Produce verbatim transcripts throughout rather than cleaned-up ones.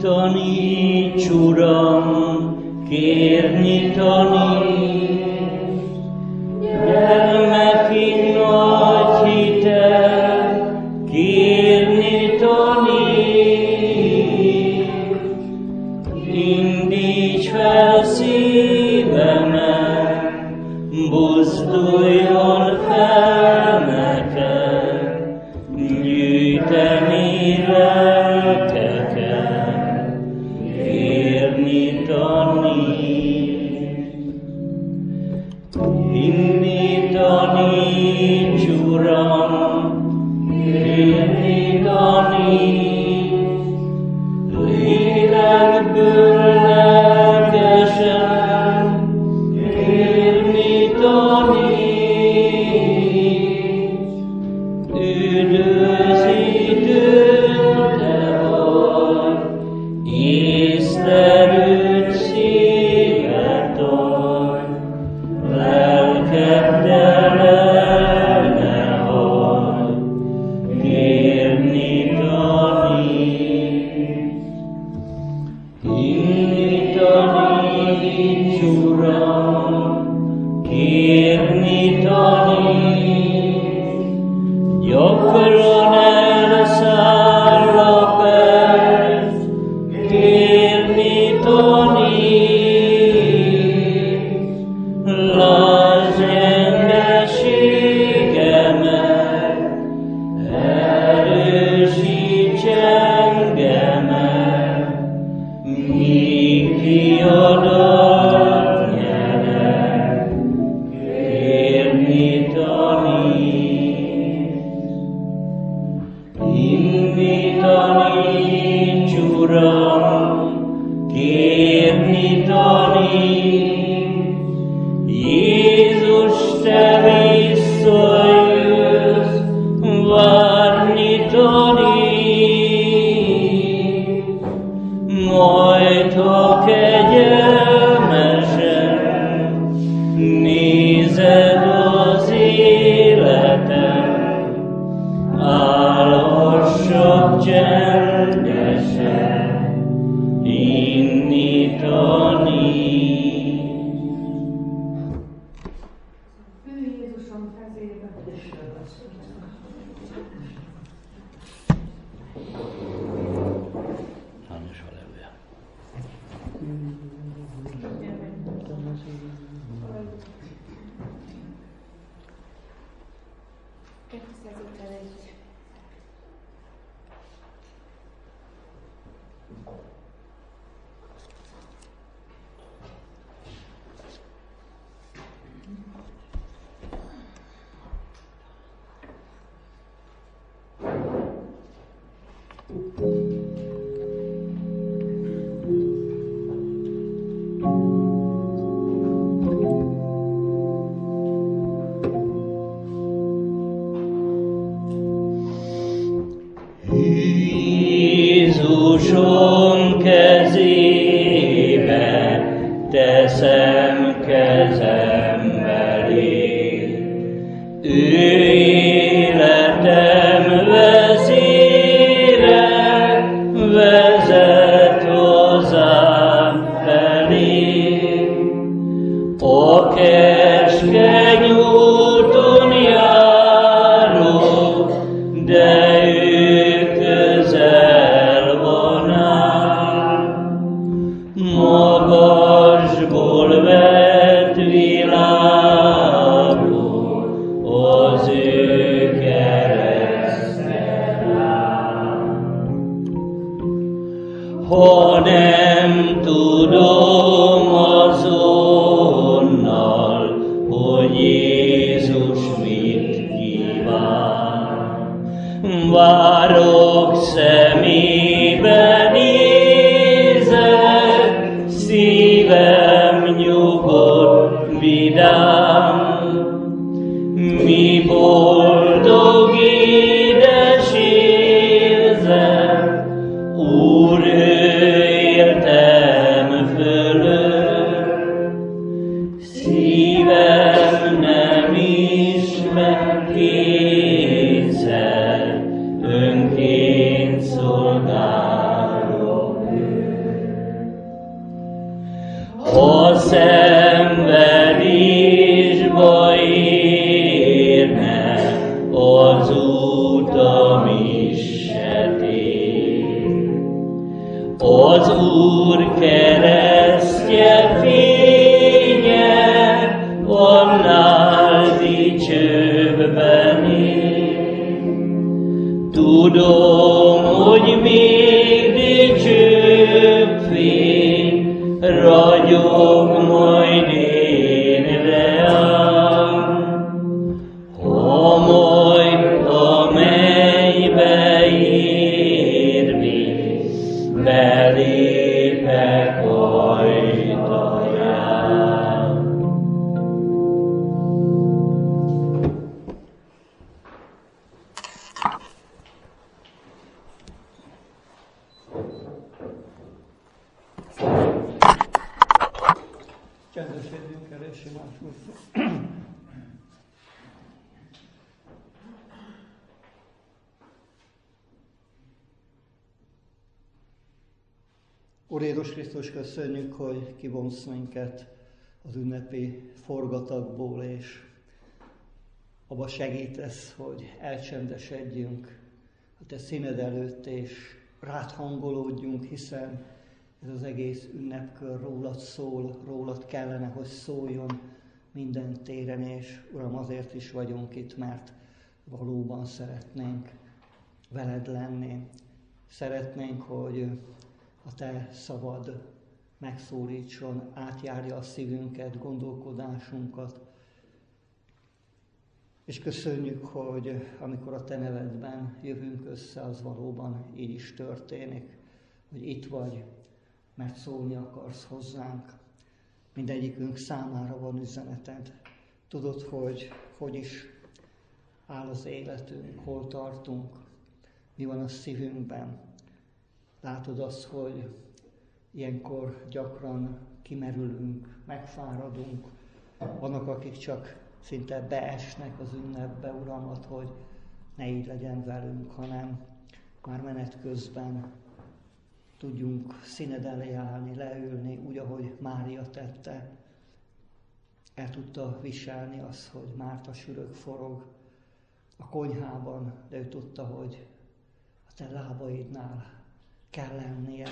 Taníts, Uram, kérni taníts, gyermeki nagy hitet, kérni taníts, indíts fel szívemet, buzduljon fel nekem, gyűjteni lelkeket, kérni taníts. Hinni taníts, Uram, kérni taníts, lélekből lelkesen, kérni taníts, üdvözítőn te vagy, észlelőd szívet adj, lelkeddel el ne hagyd, kérni taníts. Hinni taníts, Uram, kérni taníts, gyakran elszáll a perc, kérni taníts, lásd gyengeségemet, erősíts engemet, míg kiadat nyerek, kérni taníts. Hinni taníts, Uram, kérni taníts, Jézus, te visszajössz, várni taníts, majd ha kegyelmesen nézed az életem, állhassak csendesen, inni taníts. Ő Jézusom kezébe. Hányos halleluja. kétszázötvenegy. Jézusom kezébe teszem kezem belé, ő életem vezére, vezet hozzám felé. A keskeny úton járok, de ő közel van ám. Magasból vett világról az ő keresztje rám. Ha nem tudom azonnal, hogy Jézus mit kíván, várok szemébe nézek, szívem nyugodt, vidám. Mi boldog édes érzem, Úr, ő értem fölött, szívem nem ismer kétszer, önként szolgálok őt. Az Úr keresztje fénye, annál dicsőbben él. Tudom, hogy még dicsőbb fény ragyog majd én reám, ha majd a mennybe érni, belépek ajtaján. Csendesedjünk el és imádkozzunk. Úr Jézus Krisztus, köszönjük, hogy kivonsz minket az ünnepi forgatagból, és abba segítesz, hogy elcsendesedjünk a te színed előtt, és rád hangolódjunk, hiszen ez az egész ünnepkör rólad szól, rólad kellene, hogy szóljon minden téren, és Uram, azért is vagyunk itt, mert valóban szeretnénk veled lenni. Szeretnénk, hogy a te szavad megszólítson, átjárja a szívünket, gondolkodásunkat. És köszönjük, hogy amikor a te nevedben jövünk össze, az valóban így is történik, hogy itt vagy, mert szólni akarsz hozzánk. Mindegyikünk számára van üzeneted. Tudod, hogy hogy is áll az életünk, hol tartunk, mi van a szívünkben. Látod azt, hogy ilyenkor gyakran kimerülünk, megfáradunk. Vannak, akik csak szinte beesnek az ünnepbe, Uramat, hogy ne így legyen velünk, hanem már menet közben tudjunk színed elé állni, leülni, úgy, ahogy Mária tette. El tudta viselni azt, hogy Márta sürög forog a konyhában, de ő tudta, hogy a te lábaidnál kell lennie,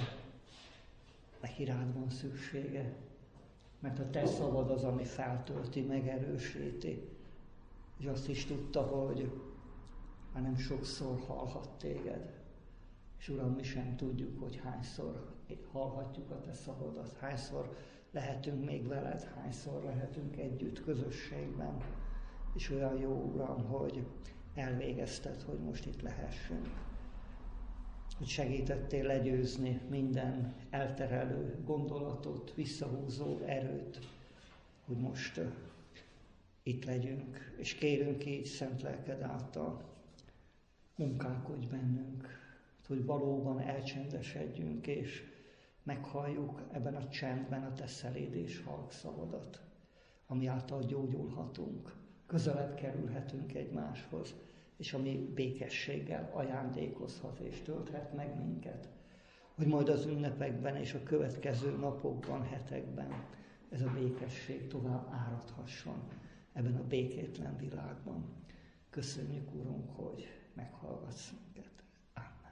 neki rád van szüksége, mert a te szavad az, ami feltölti, megerősíti. És azt is tudta, hogy már nem sokszor hallhat téged. És Uram, mi sem tudjuk, hogy hányszor hallhatjuk a te szavadat, hányszor lehetünk még veled, hányszor lehetünk együtt közösségben. És olyan jó, Uram, hogy elvégezted, hogy most itt lehessünk. Hogy segítettél legyőzni minden elterelő gondolatot, visszahúzó erőt, hogy most uh, itt legyünk, és kérünk így szent lelked által, munkálkodj bennünk, hogy valóban elcsendesedjünk, és meghalljuk ebben a csendben a te szeléd és halk szavadat, ami által gyógyulhatunk, közelebb kerülhetünk egymáshoz, és ami békességgel ajándékozhat és tölthet meg minket, hogy majd az ünnepekben és a következő napokban, hetekben ez a békesség tovább áradhasson ebben a békétlen világban. Köszönjük, Urunk, hogy meghallgatsz minket. Amen.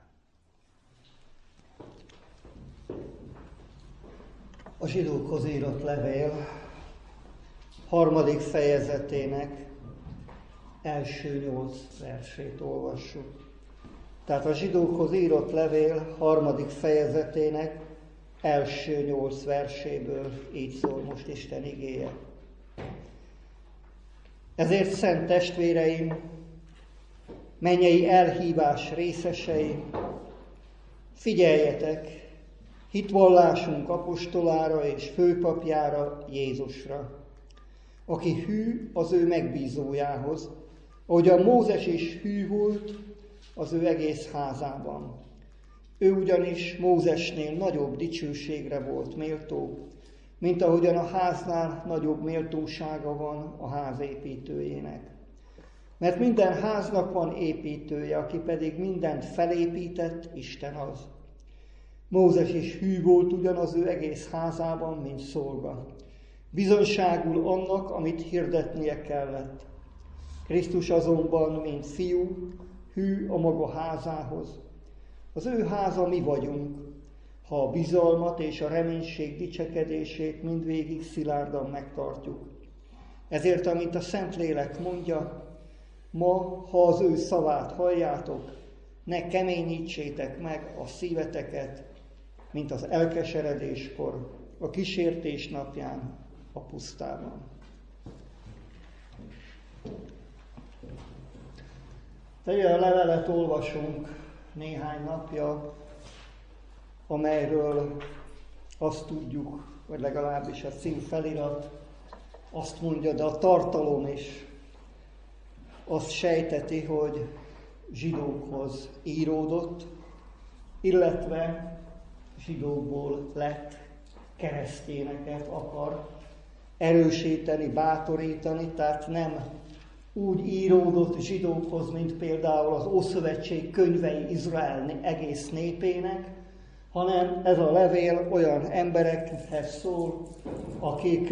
A zsidókhoz írott levél harmadik fejezetének első nyolc versét olvassuk. Tehát a zsidókhoz írott levél harmadik fejezetének első nyolc verséből így szól most Isten igéje. Ezért, szent testvéreim, mennyei elhívás részesei, figyeljetek hitvallásunk apostolára és főpapjára, Jézusra, aki hű az ő megbízójához, ahogyan Mózes is hű volt az ő egész házában. Ő ugyanis Mózesnél nagyobb dicsőségre volt méltó, mint ahogyan a háznál nagyobb méltósága van a ház építőjének. Mert minden háznak van építője, aki pedig mindent felépített, Isten az. Mózes is hű volt ugyanaz ő egész házában, mint szolga. Bizonyságul annak, amit hirdetnie kellett. Krisztus azonban, mint fiú, hű a maga házához. Az ő háza mi vagyunk, ha a bizalmat és a reménység dicsekedését mindvégig szilárdan megtartjuk. Ezért, amint a Szentlélek mondja, ma, ha az ő szavát halljátok, ne keményítsétek meg a szíveteket, mint az elkeseredéskor, a kísértés napján, a pusztában. Egy olyan levelet olvasunk néhány napja, amelyről azt tudjuk, vagy legalábbis a címfelirat azt mondja, de a tartalom is azt sejteti, hogy zsidókhoz íródott, illetve zsidókból lett keresztényeket akar erősíteni, bátorítani, tehát nem úgy íródott zsidókhoz, mint például az Ószövetség könyvei Izrael egész népének, hanem ez a levél olyan emberekhez szól, akik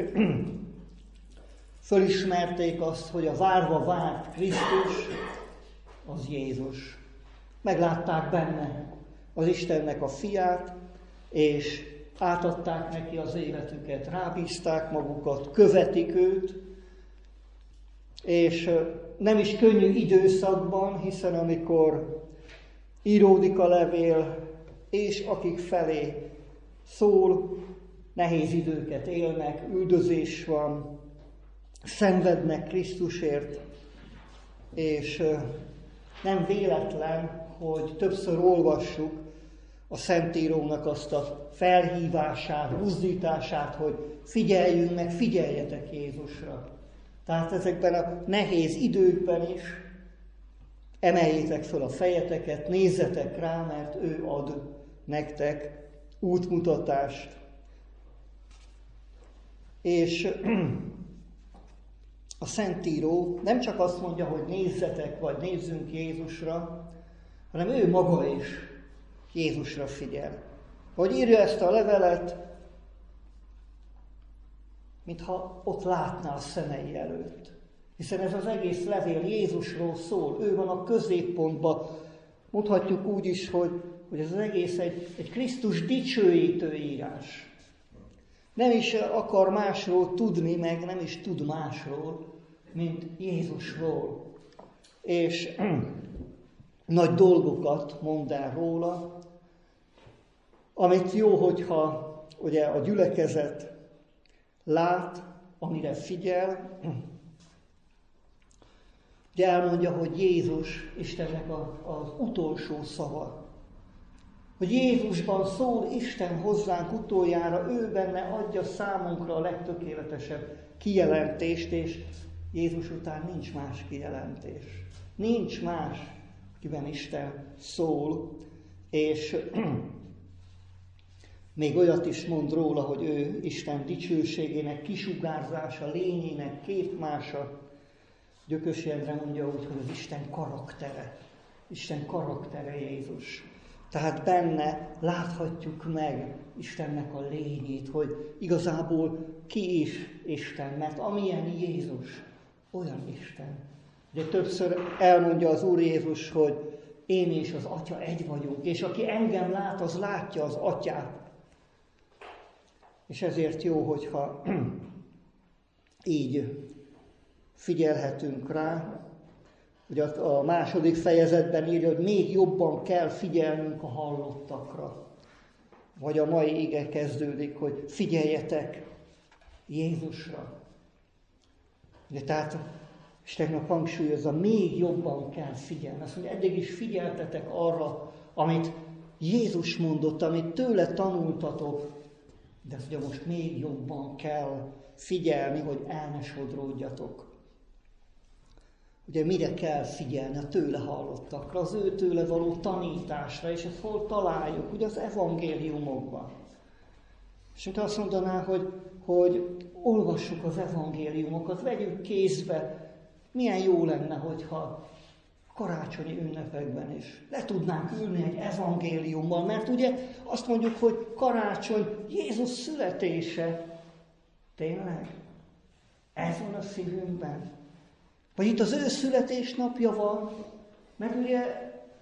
fölismerték azt, hogy a várva várt Krisztus az Jézus. Meglátták benne az Istennek a fiát, és átadták neki az életüket, rábízták magukat, követik őt, és nem is könnyű időszakban, hiszen amikor íródik a levél, és akik felé szól, nehéz időket élnek, üldözés van, szenvednek Krisztusért, és nem véletlen, hogy többször olvassuk a Szentírónak azt a felhívását, buzdítását, hogy figyeljünk meg, figyeljetek Jézusra. Tehát ezekben a nehéz időkben is emeljétek föl a fejeteket, nézzetek rá, mert ő ad nektek útmutatást. És a Szentíró nem csak azt mondja, hogy nézzetek, vagy nézzünk Jézusra, hanem ő maga is Jézusra figyel. Hogy írja ezt a levelet, mintha ott látná a szemei előtt. Hiszen ez az egész levél Jézusról szól, ő van a középpontban. Mondhatjuk úgy is, hogy, hogy ez az egész egy, egy Krisztus dicsőítő írás. Nem is akar másról tudni, meg nem is tud másról, mint Jézusról. És nagy dolgokat mond el róla, amit jó, hogyha ugye a gyülekezet lát, amire figyel. Ugye elmondja, hogy Jézus Istennek a, az utolsó szava. Hogy Jézusban szól Isten hozzánk utoljára, ő benne adja számunkra a legtökéletesebb kijelentést, és Jézus után nincs más kijelentés. Nincs más, akiben Isten szól, és még olyat is mond róla, hogy ő Isten dicsőségének kisugárzása, lényének képmása. Gyökös Endre mondja úgy, hogy az Isten karaktere. Isten karaktere Jézus. Tehát benne láthatjuk meg Istennek a lényét, hogy igazából ki is Isten, mert amilyen Jézus, olyan Isten. Ugye többször elmondja az Úr Jézus, hogy én és az Atya egy vagyunk, és aki engem lát, az látja az Atyát. És ezért jó, hogyha így figyelhetünk rá. Ugye a második fejezetben írja, hogy még jobban kell figyelnünk a hallottakra. Vagy a mai ige kezdődik, hogy figyeljetek Jézusra. Ugye tehát Istennek hangsúlyozza, még jobban kell figyelni. Azt mondja, eddig is figyeltetek arra, amit Jézus mondott, amit tőle tanultatok, de azt mondja, most még jobban kell figyelni, hogy el ne sodródjatok. Ugye mire kell figyelni? A tőle hallottakra, az ő tőle való tanításra, és ezt hol találjuk? Ugye az evangéliumokban. És mint azt mondaná, hogy, hogy olvassuk az evangéliumokat, vegyük kézbe, milyen jó lenne, hogyha karácsonyi ünnepekben is le tudnánk ülni egy evangéliummal, mert ugye azt mondjuk, hogy karácsony Jézus születése. Tényleg? Ez van a szívünkben? Vagy itt az ő születésnapja van, mert ugye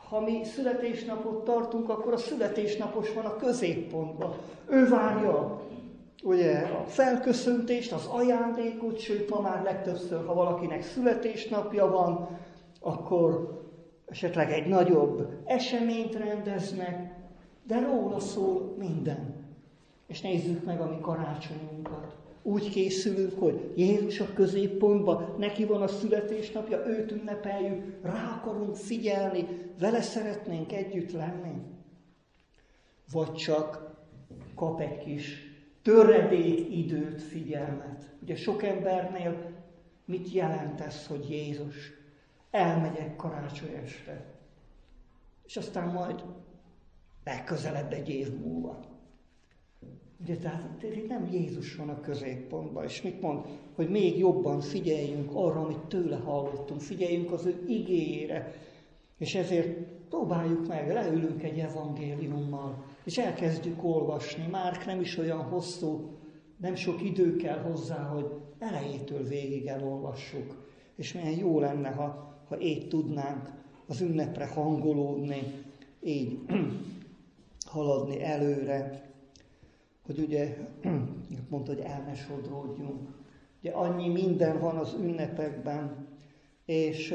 ha mi születésnapot tartunk, akkor a születésnapos van a középpontban. Ő várja ugye, a felköszöntést, az ajándékot, sőt ma már legtöbbször, ha valakinek születésnapja van, akkor esetleg egy nagyobb eseményt rendeznek, de róla szól minden. És nézzük meg a mi karácsonyunkat. Úgy készülünk, hogy Jézus a középpontban, neki van a születésnapja, őt ünnepeljük, rá akarunk figyelni, vele szeretnénk együtt lenni. Vagy csak kap egy kis töredék időt, figyelmet. Ugye sok embernél mit jelent ez, hogy Jézus? Elmegyek karácsony este. És aztán majd legközelebb egy év múlva. Ugye, tehát itt nem Jézus van a középpontban, és mit mond? Hogy még jobban figyeljünk arra, amit tőle hallottunk, figyeljünk az ő igéjére, és ezért próbáljuk meg, leülünk egy evangéliummal, és elkezdjük olvasni. Márk nem is olyan hosszú, nem sok idő kell hozzá, hogy elejétől végig elolvassuk. És milyen jó lenne, ha, ha így tudnánk az ünnepre hangolódni, így haladni előre, hogy ugye, mondta, hogy el ne sodródjunk. Ugye annyi minden van az ünnepekben, és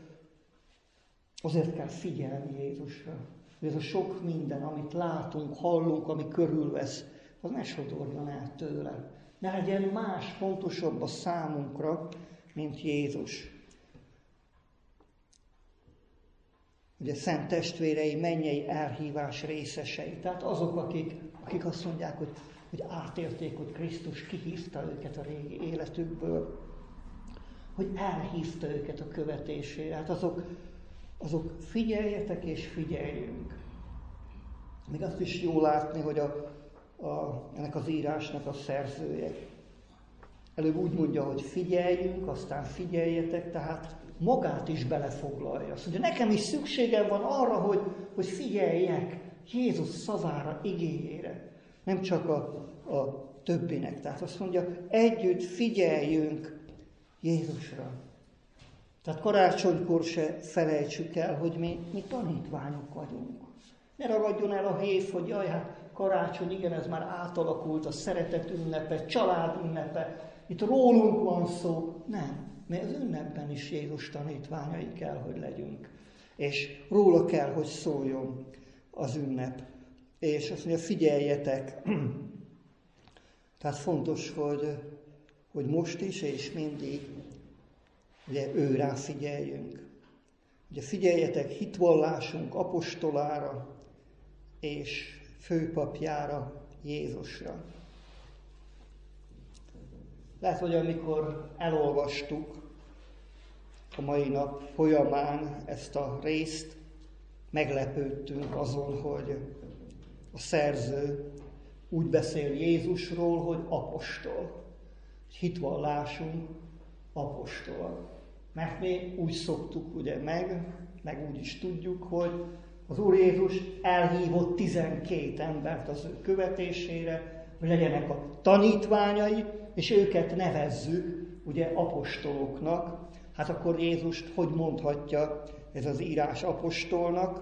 azért kell figyelni Jézusra. Hogy ez a sok minden, amit látunk, hallunk, ami körülvesz, az ne sodorjon el tőle. Ne legyen más fontosabb a számunkra, mint Jézus. Ugye szent testvérei, mennyei elhívás részesei. Tehát azok, akik, akik azt mondják, hogy, hogy átérték, hogy Krisztus kihívta őket a régi életükből, hogy elhívta őket a követésére. Hát azok, azok figyeljetek és figyeljünk. Még azt is jó látni, hogy a, a, ennek az írásnak a szerzője előbb úgy mondja, hogy figyeljünk, aztán figyeljetek, tehát magát is belefoglalja. Azt mondja, nekem is szükségem van arra, hogy, hogy figyeljek Jézus szavára, igéjére. Nem csak a, a többinek. Tehát azt mondja, együtt figyeljünk Jézusra. Tehát karácsonykor se felejtsük el, hogy mi, mi tanítványok vagyunk. Ne ragadjon el a hév, hogy jaj, hát karácsony, igen, ez már átalakult, a szeretet ünnepe, család ünnepe, itt rólunk van szó. Nem. Mi az ünnepben is Jézus tanítványai kell, hogy legyünk. És róla kell, hogy szóljon az ünnep. És azt mondja, figyeljetek. Tehát fontos, hogy, hogy most is és mindig ugye, ő rá figyeljünk. Ugye figyeljetek hitvallásunk apostolára és főpapjára, Jézusra. Lehet, hogy amikor elolvastuk a mai nap folyamán ezt a részt, meglepődtünk azon, hogy a szerző úgy beszél Jézusról, hogy apostol. Hitvallásunk apostol. Mert mi úgy szoktuk ugye meg, meg úgy is tudjuk, hogy az Úr Jézus elhívott tizenkét embert az ő követésére, hogy legyenek a tanítványai, és őket nevezzük ugye apostoloknak. Hát akkor Jézust hogy mondhatja ez az írás apostolnak?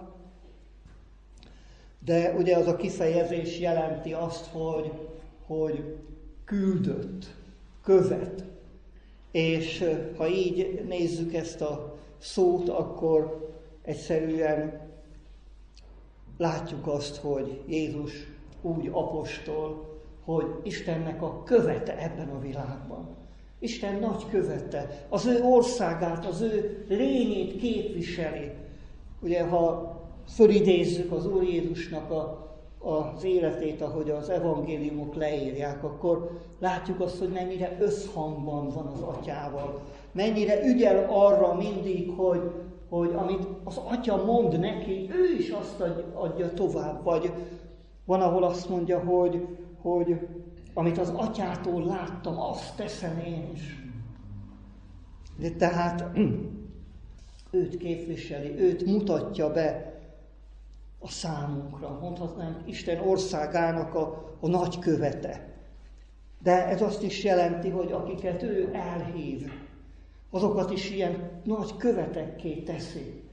De ugye az a kifejezés jelenti azt, hogy, hogy küldött, követ. És ha így nézzük ezt a szót, akkor egyszerűen látjuk azt, hogy Jézus úgy apostol, hogy Istennek a követe ebben a világban. Isten nagy követe, az ő országát, az ő lényét képviseli. Ugye, ha fölidézzük az Úr Jézusnak a, az életét, ahogy az evangéliumok leírják, akkor látjuk azt, hogy mennyire összhangban van az atyával. Mennyire ügyel arra mindig, hogy, hogy amit az atya mond neki, ő is azt adja tovább. Vagy van, ahol azt mondja, hogy, hogy amit az atyától láttam, azt teszem én is. De tehát őt képviseli, őt mutatja be a számunkra. Mondhatnánk Isten országának a, a nagykövete. De ez azt is jelenti, hogy akiket ő elhív, azokat is ilyen nagy követekké teszi.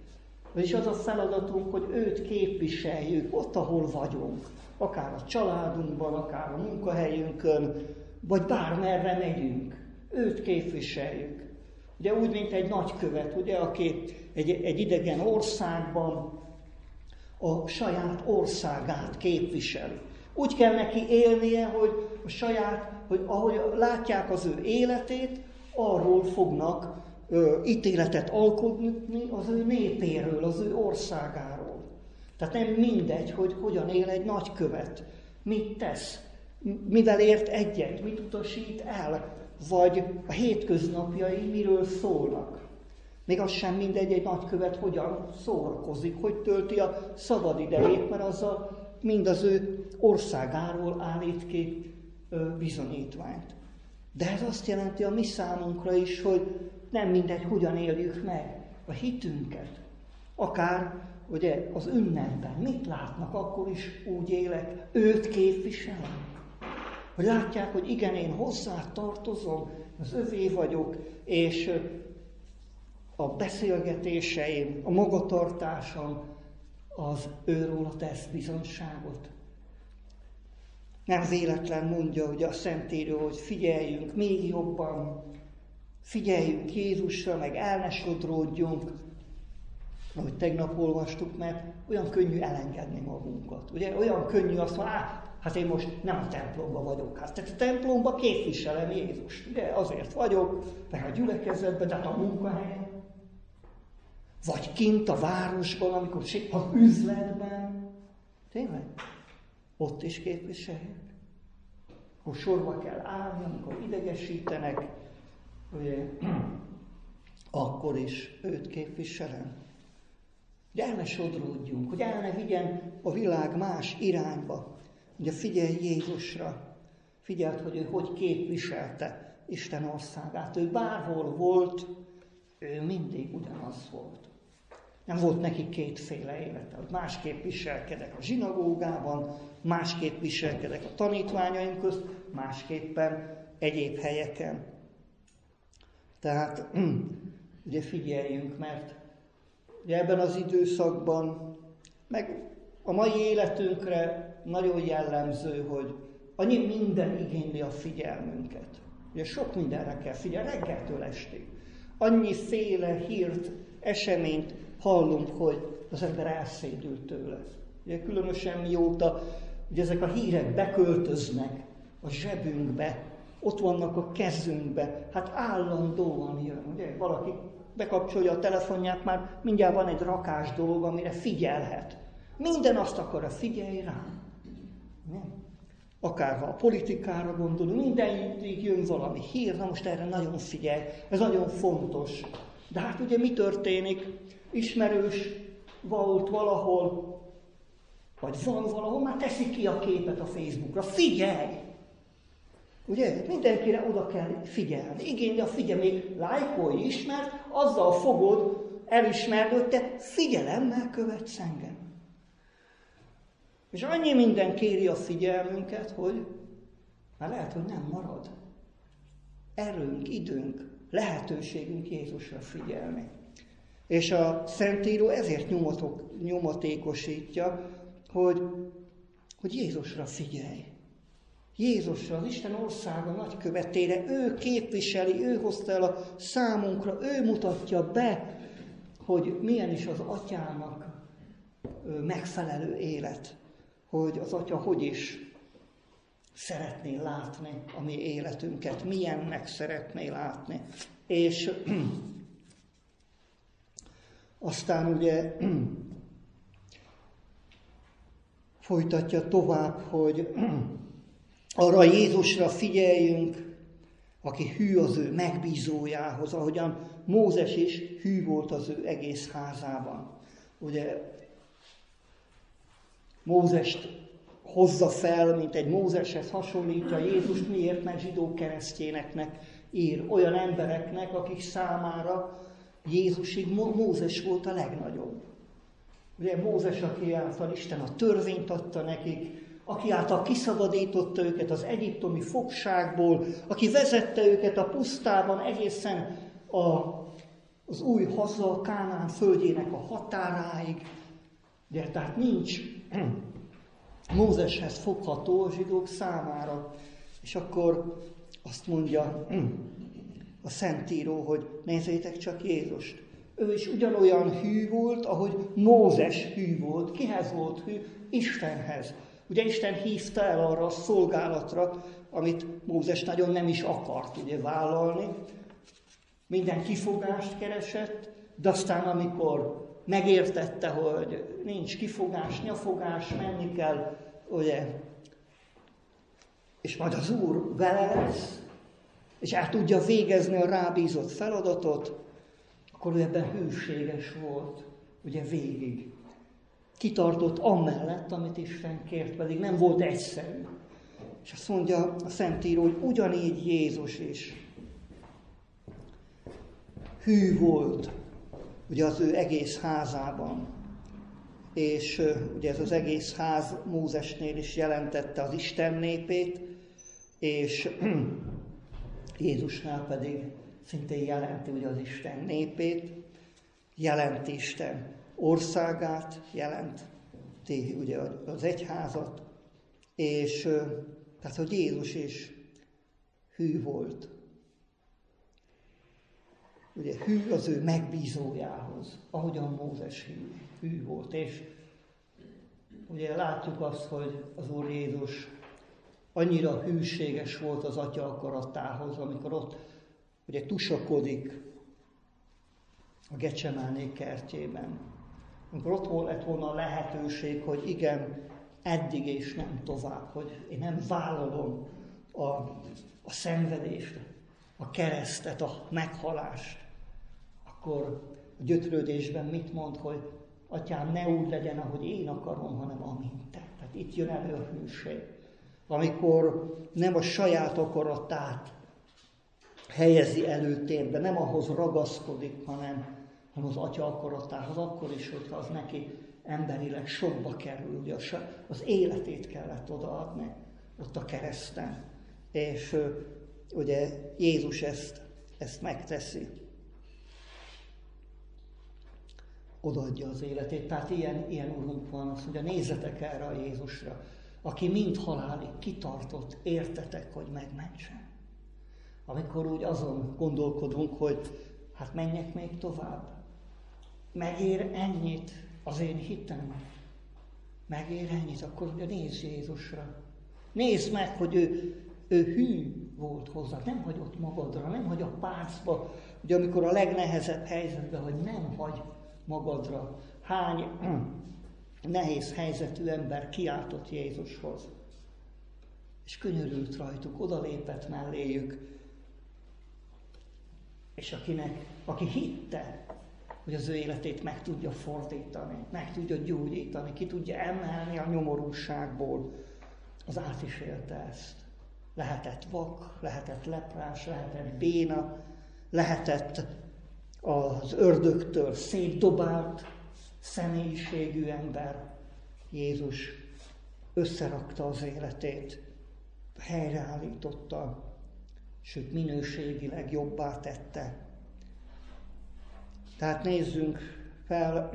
Vagyis az a feladatunk, hogy őt képviseljük ott, ahol vagyunk. Akár a családunkban, akár a munkahelyünkön, vagy bármerre megyünk. Őt képviseljük. Ugye úgy, mint egy nagykövet, ugye, aki egy, egy idegen országban a saját országát képviseli. Úgy kell neki élnie, hogy a saját, hogy ahogy látják az ő életét, arról fognak ö, ítéletet alkotni az ő népéről, az ő országáról. Tehát nem mindegy, hogy hogyan él egy nagykövet, mit tesz, mivel ért egyet, mit utasít el, vagy a hétköznapjai miről szólnak. Még az sem mindegy, egy nagykövet hogyan szórakozik, hogy tölti a szabad idejét, mert azzal mind az ő országáról állít ki bizonyítványt. De ez azt jelenti a mi számunkra is, hogy nem mindegy, hogyan éljük meg a hitünket. Akár ugye, az ünnepben mit látnak, akkor is úgy élek, őt képviselem. Hogy látják, hogy igen, én hozzá tartozom, az övé vagyok, és a beszélgetéseim, a magatartásom az őróla tesz bizonyságot. Nem véletlen mondja ugye a Szentíró, hogy figyeljünk még jobban, figyeljünk Jézusra, meg el ne sodródjunk, ahogy tegnap olvastuk, mert olyan könnyű elengedni magunkat. Ugye olyan könnyű azt mondani, hát én most nem a templomban vagyok. Hát tehát a templomban képviselem Jézust. Ugye azért vagyok, meg a gyülekezetben, de a munkahelyen. Vagy kint a városban, amikor az üzletben. Tényleg? Ott is képviseljük. Akkor sorba kell állni, amikor idegesítenek, ugye, akkor is őt képviselem. Hogy el ne sodródjunk, hogy el ne vigyen a világ más irányba. Ugye figyelj Jézusra, figyeld, hogy ő hogy képviselte Isten országát. Ő bárhol volt, ő mindig ugyanaz volt. Nem volt neki kétféle élete. Másképp viselkedek a zsinagógában, másképp viselkedek a tanítványaim közt, másképpen egyéb helyeken. Tehát ugye figyeljünk, mert ugye ebben az időszakban, meg a mai életünkre nagyon jellemző, hogy annyi minden igényli a figyelmünket. Ugye sok mindenre kell figyelni, reggeltől estig. Annyiféle hírt, eseményt hallunk, hogy az ember elszédül tőle. Ugye különösen mióta ugye ezek a hírek beköltöznek a zsebünkbe, ott vannak a kezünkbe, hát állandóan jön. Ugye valaki bekapcsolja a telefonját, már mindjárt van egy rakás dolog, amire figyelhet. Minden azt akar, figyelj rám. Nem? Akár ha a politikára gondolunk, mindenig jön valami hír, na most erre nagyon figyelj, ez nagyon fontos. De hát ugye mi történik? Ismerős volt valahol, vagy van valahol, már teszi ki a képet a Facebookra. Figyelj! Ugye? Mindenkire oda kell figyelni. Igényli a figyelm, még lájkolj is, mert azzal fogod elismerni, hogy te figyelemmel követsz engem. És annyi minden kéri a figyelmünket, hogy már lehet, hogy nem marad erőnk, időnk, lehetőségünk Jézusra figyelni. És a Szentíró ezért nyomatok, nyomatékosítja, hogy, hogy Jézusra figyelj. Jézusra, az Isten országa nagykövetére, ő képviseli, ő hozta el a számunkra, ő mutatja be, hogy milyen is az Atyának megfelelő élet. Hogy az Atya hogy is szeretné látni a mi életünket, milyennek szeretné látni. És aztán ugye folytatja tovább, hogy arra Jézusra figyeljünk, aki hű az ő megbízójához, ahogyan Mózes is hű volt az ő egész házában. Ugye Mózest hozza fel, mint egy Mózeshez hasonlítja Jézust, miért? Mert zsidó keresztényeknek ír, olyan embereknek, akik számára Jézusig Mózes volt a legnagyobb. Ugye Mózes, aki által Isten a törvényt adta nekik, aki által kiszabadította őket az egyiptomi fogságból, aki vezette őket a pusztában egészen a az új haza, Kánán földjének a határáig. Ugye, tehát nincs Mózeshez fogható a zsidók számára. És akkor azt mondja a Szentíró, hogy nézzétek csak Jézust. Ő is ugyanolyan hű volt, ahogy Mózes hű volt. Kihez volt hű? Istenhez. Ugye Isten hívta el arra a szolgálatra, amit Mózes nagyon nem is akart ugye vállalni. Minden kifogást keresett, de aztán amikor megértette, hogy nincs kifogás, nyafogás, menni kell, ugye, és majd az Úr vele lesz, és el tudja végezni a rábízott feladatot, akkor ő ebben hűséges volt, ugye végig. Kitartott amellett, amit Isten kért, pedig nem volt egyszerű. És azt mondja a Szentíró, hogy ugyanígy Jézus is hű volt, ugye az ő egész házában. És ugye ez az egész ház Mózesnél is jelentette az Isten népét, és Jézusnál pedig szintén jelenti ugye az Isten népét, jelenti Isten országát, jelenti ugye az egyházat, és tehát, hogy Jézus is hű volt. Ugye hű az ő megbízójához, ahogyan Mózes hű, hű volt. És ugye látjuk azt, hogy az Úr Jézus annyira hűséges volt az Atya akaratához, amikor ott ugye tusakodik a Gecsemáné kertjében. Amikor ott lett volna a lehetőség, hogy igen, eddig és nem tovább, hogy én nem vállalom a, a szenvedést, a keresztet, a meghalást, akkor a gyötrődésben mit mond, hogy Atyám, ne úgy legyen, ahogy én akarom, hanem amint te. Tehát itt jön elő a hűség. Amikor nem a saját akaratát helyezi előtérbe, nem ahhoz ragaszkodik, hanem, hanem az Atya akaratához, akkor is, hogyha az neki emberileg sokba kerül, ugye az életét kellett odaadni ott a kereszten. És ugye Jézus ezt, ezt megteszi. Odaadja az életét. Tehát ilyen, ilyen Urunk van, azt mondja, nézzetek erre a Jézusra, aki mind halálig kitartott, értetek, hogy megmentsen. Amikor úgy azon gondolkodunk, hogy hát menjek még tovább. Megér ennyit az én hitem? Megér ennyit? Akkor ugye nézz Jézusra. Nézd meg, hogy ő, ő hű volt hozzá, nem hagyott magadra, nem hagy a párcba, ugye amikor a legnehezebb helyzetben, hogy nem hagy magadra. Hány nehéz helyzetű ember kiáltott Jézushoz, és könyörült rajtuk, odalépett melléjük, és akinek, aki hitte, hogy az ő életét meg tudja fordítani, meg tudja gyógyítani, ki tudja emelni a nyomorúságból, az át is élte ezt. Lehetett vak, lehetett leprás, lehetett béna, lehetett az ördögtől szétdobált személyiségű ember. Jézus összerakta az életét, helyreállította, sőt minőségileg jobbá tette. Tehát nézzünk fel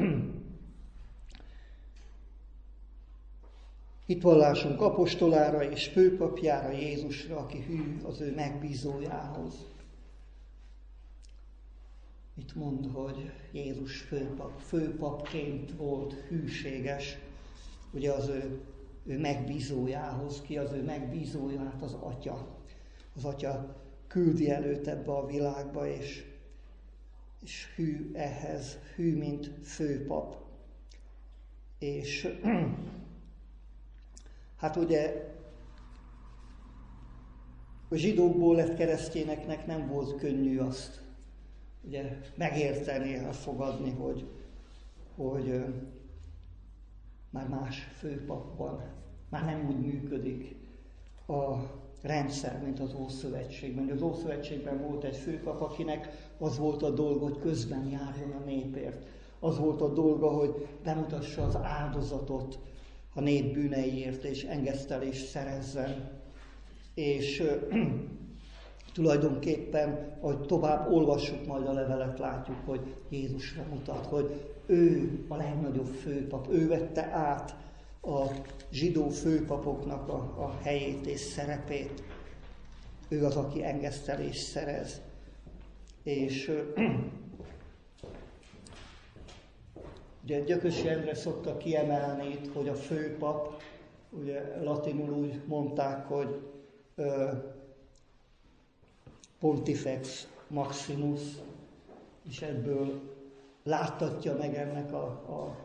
hitvallásunk apostolára és főpapjára, Jézusra, aki hű az ő megbízójához. Itt mond, hogy Jézus főpap, főpapként volt hűséges, ugye az ő, ő megbízójához, ki az ő megbízója, hát az Atya. Az Atya küldi előtt ebbe a világba, és, és hű ehhez, hű, mint főpap. És hát ugye a zsidókból lett keresztényeknek nem volt könnyű azt ugye megérteni, elfogadni, hogy, hogy már más főpap van, már nem úgy működik a rendszer, mint az Ószövetségben. Az Ószövetségben volt egy főpap, akinek az volt a dolga, hogy közben járjon a népért. Az volt a dolga, hogy bemutassa az áldozatot a nép bűneiért, és engesztelést szerezzen. És Tulajdonképpen, ahogy tovább olvassuk majd a levelet, látjuk, hogy Jézusra mutat, hogy ő a legnagyobb főpap, ő vette át a zsidó főpapoknak a, a helyét és szerepét. Ő az, aki engesztelést szerez. És ugye Gyökösi Endre szokta kiemelni itt, hogy a főpap, ugye latinul úgy mondták, hogy ö, Pontifex Maximus, és ebből láttatja meg ennek a, a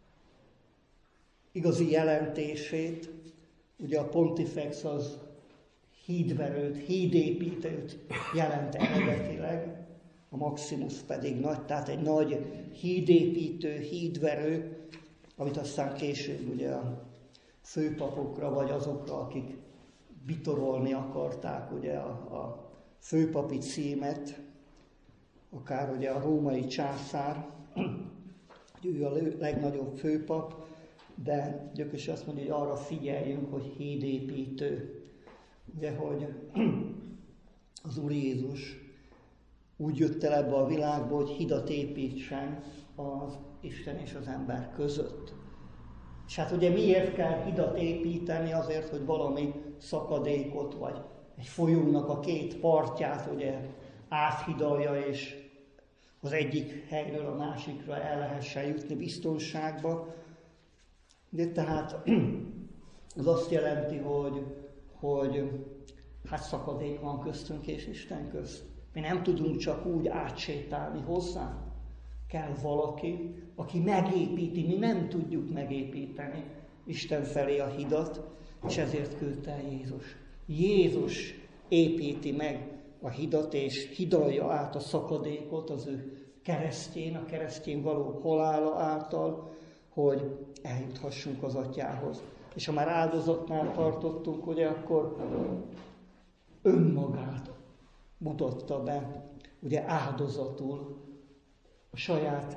igazi jelentését. Ugye a Pontifex az hídverőt, hídépítőt jelent eredetileg, a Maximus pedig nagy, tehát egy nagy hídépítő, hídverő, amit aztán később ugye a főpapokra, vagy azokra, akik bitorolni akarták ugye a, a főpapi címet, akár ugye a római császár, hogy ő a legnagyobb főpap, de Gyökös azt mondja, hogy arra figyeljünk, hogy hídépítő. Ugye, hogy az Úr Jézus úgy jött el ebbe a világba, hogy hidat építsen az Isten és az ember között. És hát ugye miért kell hidat építeni? Azért, hogy valami szakadékot, vagy egy folyónak a két partját ugye áthidalja, és az egyik helyről a másikra el lehessen jutni biztonságba. De tehát az azt jelenti, hogy, hogy hát szakadék van köztünk és Isten közt. Mi nem tudunk csak úgy átsétálni hozzá. Kell valaki, aki megépíti, mi nem tudjuk megépíteni Isten felé a hidat, és ezért küldte el Jézus. Jézus építi meg a hidat, és hidalja át a szakadékot az ő keresztjén, a keresztjén való halála által, hogy eljuthassunk az Atyához. És ha már áldozatnál tartottunk, ugye, akkor önmagát mutatta be, ugye áldozatul, a saját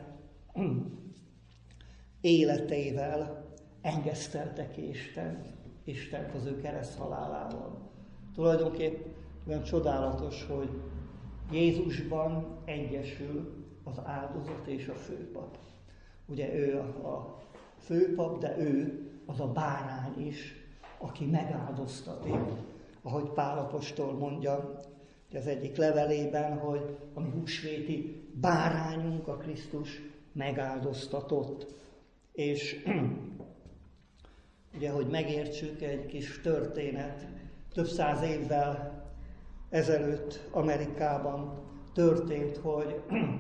életeivel engesztelte ki Isten, Istent az ő kereszt halálával. Tulajdonképp olyan csodálatos, hogy Jézusban egyesül az áldozat és a főpap. Ugye ő a, a főpap, de ő az a bárány is, aki megáldoztatik. Ahogy Pál apostol mondja az egyik levelében, hogy a mi húsvéti bárányunk, a Krisztus megáldoztatott. És ugye, hogy megértsük, egy kis történet, több száz évvel ezelőtt Amerikában történt, hogy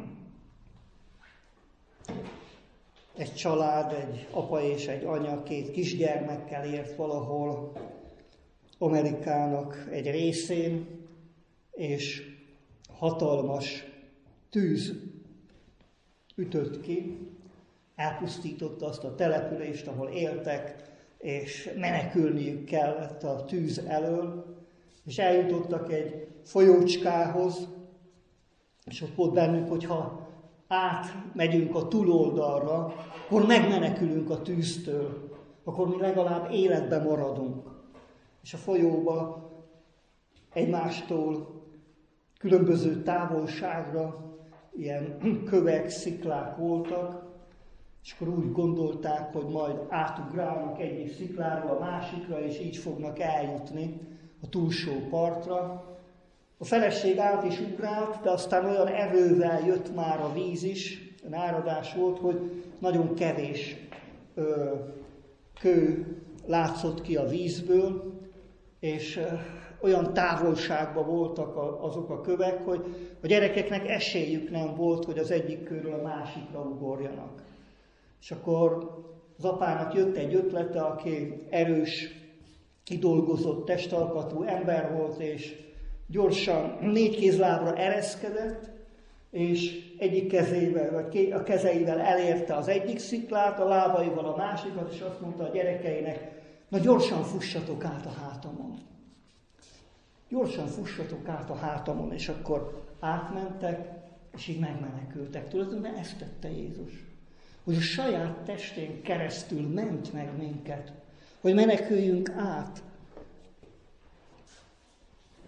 egy család, egy apa és egy anya két kisgyermekkel ért valahol Amerikának egy részén, és hatalmas tűz ütött ki, elpusztította azt a települést, ahol éltek, és menekülniük kellett a tűz elől, és eljutottak egy folyócskához, és ott volt bennük, hogyha átmegyünk a túloldalra, akkor megmenekülünk a tűztől, akkor mi legalább életben maradunk. És a folyóba egymástól különböző távolságra ilyen kövek, sziklák voltak, és akkor úgy gondolták, hogy majd átugrálnak egyik szikláról a másikra, és így fognak eljutni a túlsó partra. A feleség át is ugrált, de aztán olyan erővel jött már a víz is, olyan áradás volt, hogy nagyon kevés ö, kő látszott ki a vízből, és ö, olyan távolságban voltak a, azok a kövek, hogy a gyerekeknek esélyük nem volt, hogy az egyik kőről a másikra ugorjanak. És akkor az apának jött egy ötlete, aki erős, kidolgozott testalkatú ember volt, és gyorsan négy kézlábra ereszkedett, és egyik kezével, vagy a kezeivel elérte az egyik sziklát, a lábaival a másikat, és azt mondta a gyerekeinek, na gyorsan fussatok át a hátamon. Gyorsan fussatok át a hátamon, és akkor átmentek, és így megmenekültek. Tulajdonképpen ezt tette Jézus. Hogy a saját testén keresztül ment meg minket, hogy meneküljünk át.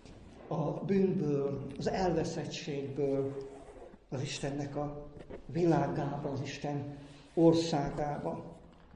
a bűnből, az elveszettségből az Istennek a világába, az Isten országába.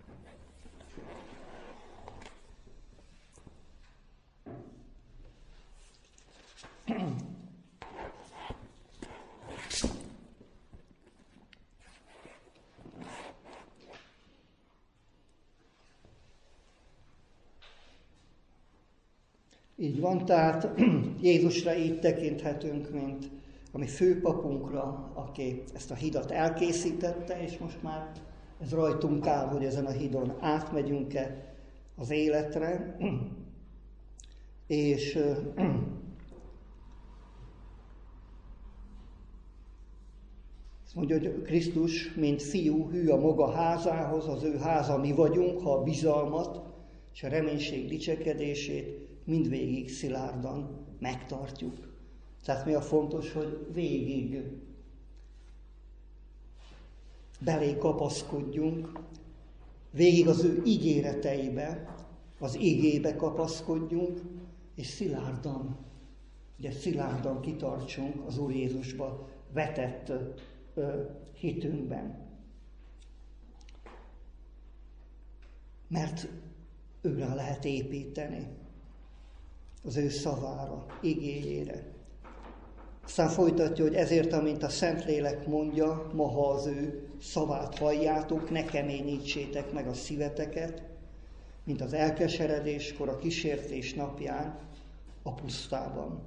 Így van, tehát Jézusra így tekinthetünk, mint a mi főpapunkra, aki ezt a hidat elkészítette, és most már ez rajtunk áll, hogy ezen a hídon átmegyünk-e az életre, és azt mondja, hogy Krisztus, mint fiú, hű a maga házához, az ő háza mi vagyunk, ha a bizalmat és a reménység dicsekedését mindvégig szilárdan megtartjuk. Tehát mi a fontos, hogy végig belé kapaszkodjunk, végig az ő ígéreteibe, az igébe kapaszkodjunk, és szilárdan, ugye szilárdan kitartsunk az Úr Jézusba vetett ö, hitünkben. Mert őre lehet építeni, az ő szavára, igéjére. Aztán folytatja, hogy ezért, amint a Szentlélek mondja, ma ha az ő szavát halljátok, ne keményítsétek meg a szíveteket, mint az elkeseredéskor, a kísértés napján a pusztában.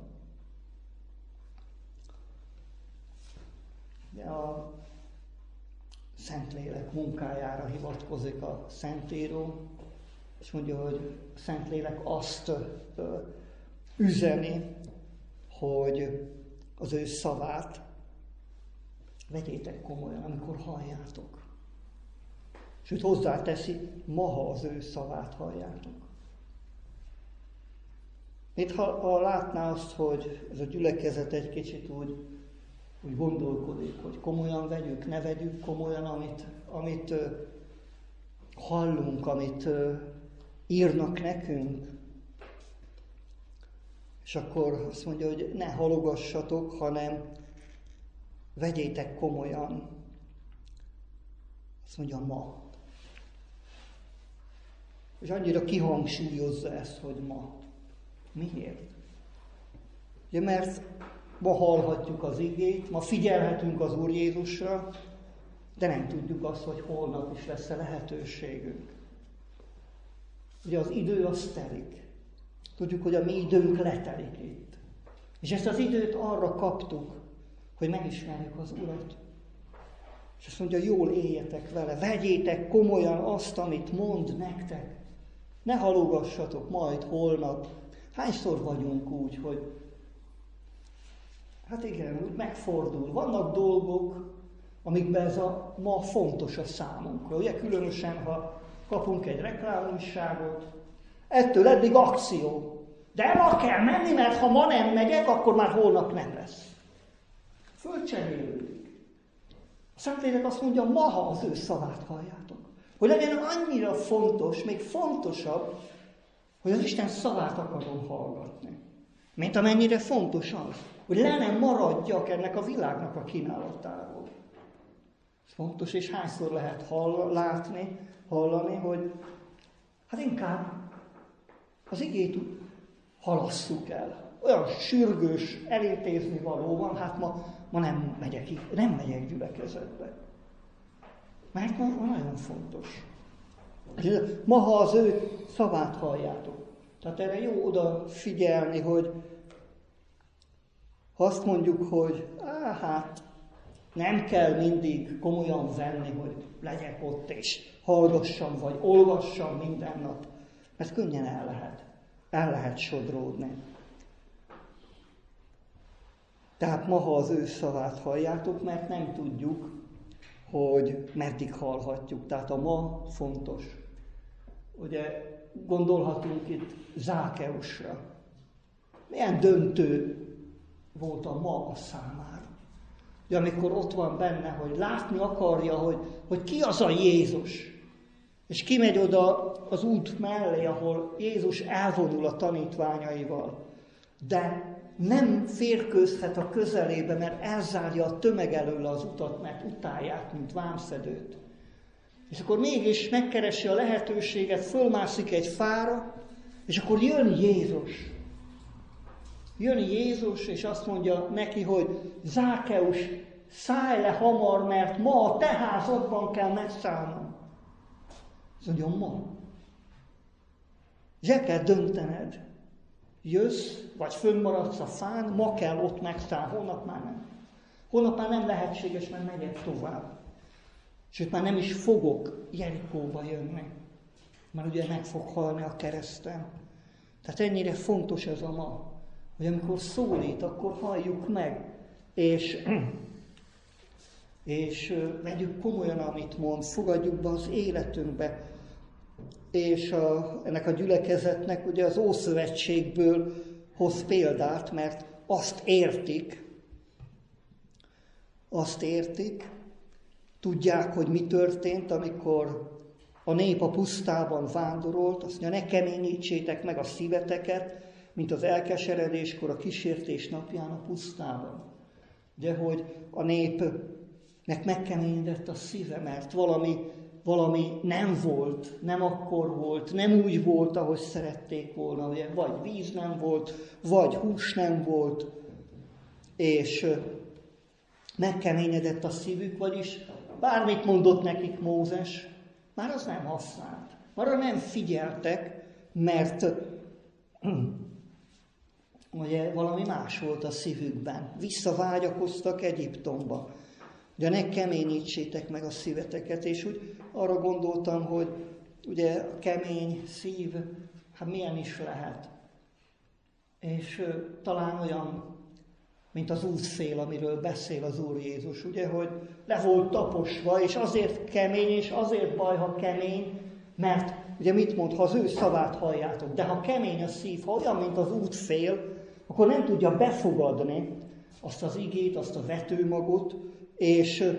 De a Szentlélek munkájára hivatkozik a Szentíró, és mondja, hogy a Szentlélek azt ö, üzeni, hogy az ő szavát vegyétek komolyan, amikor halljátok. Sőt, hozzáteszi, ma, ha az ő szavát halljátok. Itt, ha, ha látná azt, hogy ez a gyülekezet egy kicsit úgy, úgy gondolkodik, hogy komolyan vegyük, ne vegyük komolyan, amit, amit uh, hallunk, amit uh, írnak nekünk, és akkor azt mondja, hogy ne halogassatok, hanem vegyétek komolyan. Azt mondja, ma. És annyira kihangsúlyozza ezt, hogy ma. Miért? Ugye, mert ma hallhatjuk az igét, ma figyelhetünk az Úr Jézusra, de nem tudjuk azt, hogy holnap is lesz-e lehetőségünk. Ugye az idő az telik. Tudjuk, hogy a mi időnk letelik itt. És ezt az időt arra kaptuk, hogy megismerjük az Urat. És azt mondja, jól éljetek vele, vegyétek komolyan azt, amit mond nektek. Ne halogassatok majd holnap. Hányszor vagyunk úgy, hogy hát igen, úgy megfordul. Vannak dolgok, amikben ez a ma fontos a számunkra. Ugye különösen, ha kapunk egy reklámújságot, ettől eddig akció. De ma kell menni, mert ha ma nem megyek, akkor már holnap nem lesz. Fölcserélődik. A Szentlélek azt mondja, ma, ha az ő szavát halljátok. Hogy legyen annyira fontos, még fontosabb, hogy az Isten szavát akarom hallgatni. Mint amennyire fontos az, hogy le nem maradjak ennek a világnak a kínálatáról. Ez fontos, és hányszor lehet hall, látni, hallani, hogy hát inkább az igét halasszuk el. Olyan sürgős, elintézni való van, hát ma, ma nem megyek, nem megyek gyülekezetbe. Mert ma, ma nagyon fontos. Ma, ha az ő szavát halljátok. Tehát erre jó oda figyelni, hogy ha azt mondjuk, hogy á, hát nem kell mindig komolyan venni, hogy legyek ott és hallgassam, vagy olvassam minden nap. Mert könnyen el lehet. El lehet sodródni. Tehát ma, ha az ő szavát halljátok, mert nem tudjuk, hogy meddig hallhatjuk. Tehát a ma fontos. Ugye gondolhatunk itt Zákeusra. Milyen döntő volt a ma a számára. Ugye amikor ott van benne, hogy látni akarja, hogy, hogy ki az a Jézus. És kimegy oda az út mellé, ahol Jézus elvonul a tanítványaival. De nem férkőzhet a közelébe, mert elzárja a tömeg elől az utat, mert utálják, mint vámszedőt. És akkor mégis megkeresi a lehetőséget, fölmászik egy fára, és akkor jön Jézus. Jön Jézus, és azt mondja neki, hogy Zákeus, szállj le hamar, mert ma a te házadban kell megszállnom. Azt mondja, ma. És el kell döntened. Jössz, vagy fönnmaradsz a fán, ma kell ott megszáll, holnap már nem. Holnap már nem lehetséges, mert megyek tovább. Sőt, már nem is fogok Jerikóba jönni, mert ugye meg fog halni a kereszten. Tehát ennyire fontos ez a ma, hogy amikor szólít, akkor halljuk meg, és, és vegyük komolyan, amit mond, fogadjuk be az életünkbe. És a, ennek a gyülekezetnek ugye az Ószövetségből hoz példát, mert azt értik, azt értik, tudják, hogy mi történt, amikor a nép a pusztában vándorolt, azt mondja, ne keményítsétek meg a szíveteket, mint az elkeseredéskor a kísértés napján a pusztában. De hogy a népnek megkeményedett a szíve, mert valami, valami nem volt, nem akkor volt, nem úgy volt, ahogy szerették volna, ugye, vagy víz nem volt, vagy hús nem volt, és megkeményedett a szívük, vagyis bármit mondott nekik Mózes, már az nem használt. Arra nem figyeltek, mert ugye valami más volt a szívükben. Visszavágyakoztak Egyiptomba. De ne keményítsétek meg a szíveteket, és úgy arra gondoltam, hogy ugye a kemény szív, hát milyen is lehet. És uh, talán olyan, mint az útszél, amiről beszél az Úr Jézus, ugye, hogy le volt taposva, és azért kemény, és azért baj, ha kemény, mert ugye mit mond, ha az ő szavát halljátok, de ha kemény a szív, ha olyan, mint az útszél, akkor nem tudja befogadni azt az igét, azt a vetőmagot, és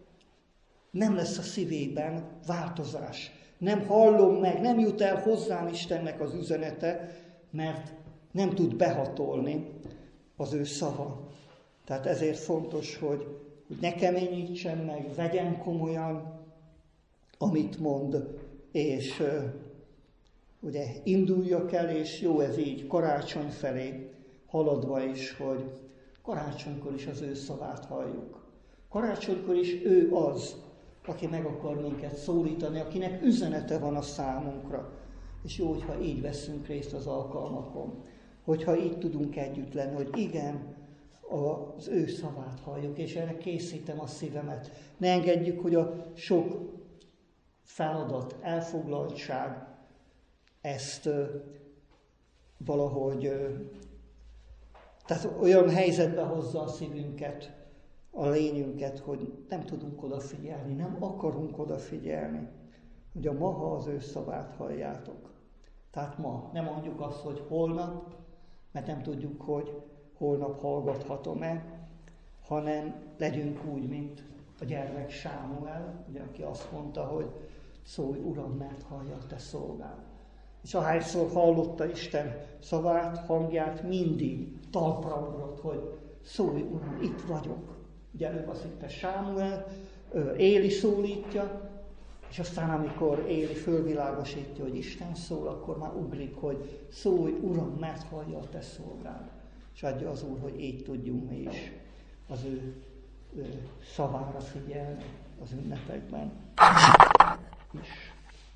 nem lesz a szívében változás. Nem hallom meg, nem jut el hozzám Istennek az üzenete, mert nem tud behatolni az ő szava. Tehát ezért fontos, hogy, hogy ne keményítsen meg, vegyen komolyan, amit mond, és uh, ugye induljak el, és jó ez így karácsony felé haladva is, hogy karácsonykor is az ő szavát halljuk. Karácsonykor is ő az, aki meg akar minket szólítani, akinek üzenete van a számunkra. És jó, hogyha így veszünk részt az alkalmakon. Hogyha így tudunk együtt lenni, hogy igen, az ő szavát halljuk, és erre készítem a szívemet. Ne engedjük, hogy a sok feladat, elfoglaltság ezt uh, valahogy, uh, tehát olyan helyzetbe hozza a szívünket, a lényünket, hogy nem tudunk odafigyelni, nem akarunk odafigyelni, hogy a ma, ha az ő szavát halljátok. Tehát ma, nem mondjuk azt, hogy holnap, mert nem tudjuk, hogy holnap hallgathatom-e, hanem legyünk úgy, mint a gyermek Sámuel, ugye, aki azt mondta, hogy szólj, Uram, mert hallja a te szolgád. És ahányszor hallotta Isten szavát, hangját, mindig talpra ugrott, hogy szólj, Uram, itt vagyok. Ugye előbb azt hitte Sámuel, Éli szólítja, és aztán amikor Éli fölvilágosítja, hogy Isten szól, akkor már ugrik, hogy szólj, Uram, mert hallja a te szolgád. És adja az Úr, hogy így tudjunk mi is az ő, ő szavára figyelni az ünnepekben is.